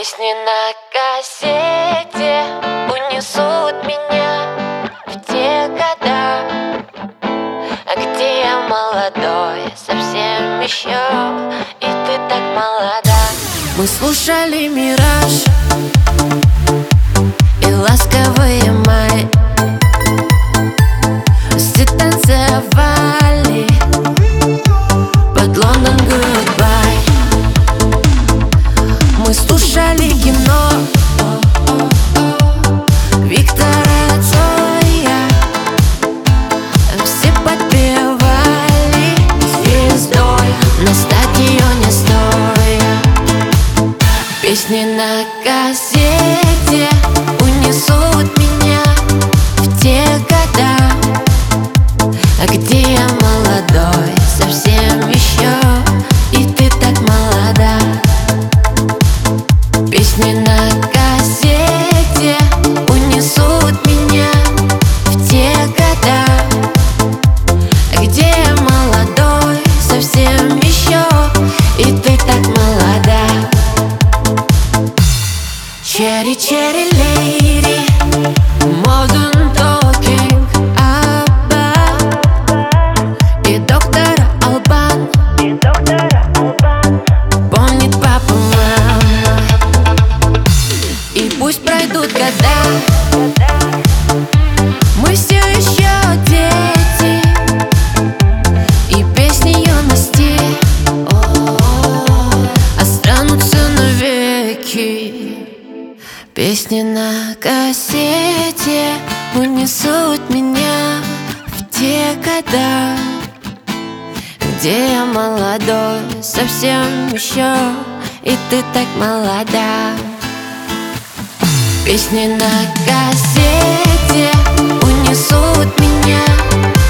Песни на кассете унесут меня в те года, где я молодой, совсем еще, и ты так молода. Мы слушали «Мираж» и ласковые май, все танцевали под Лондон Goodbye. Мы слушали кино Виктора Цоя, все подпевали звездой на стадионе стоя. Песни на кассете унесут меня в те года, где я молодой, совсем еще, и ты так молода. Песни на кассете унесут меня в те года, где я молодой, совсем еще, и ты так молода. Cherry, cherry lady, modern talking, Абба и доктор Албан. Помнит папа, мама. И пусть пройдут года, мы все еще дети, и песни юности останутся навеки. Песни на кассете унесут меня в те года, где я молодой, совсем еще, и ты так молода. Песни на кассете унесут меня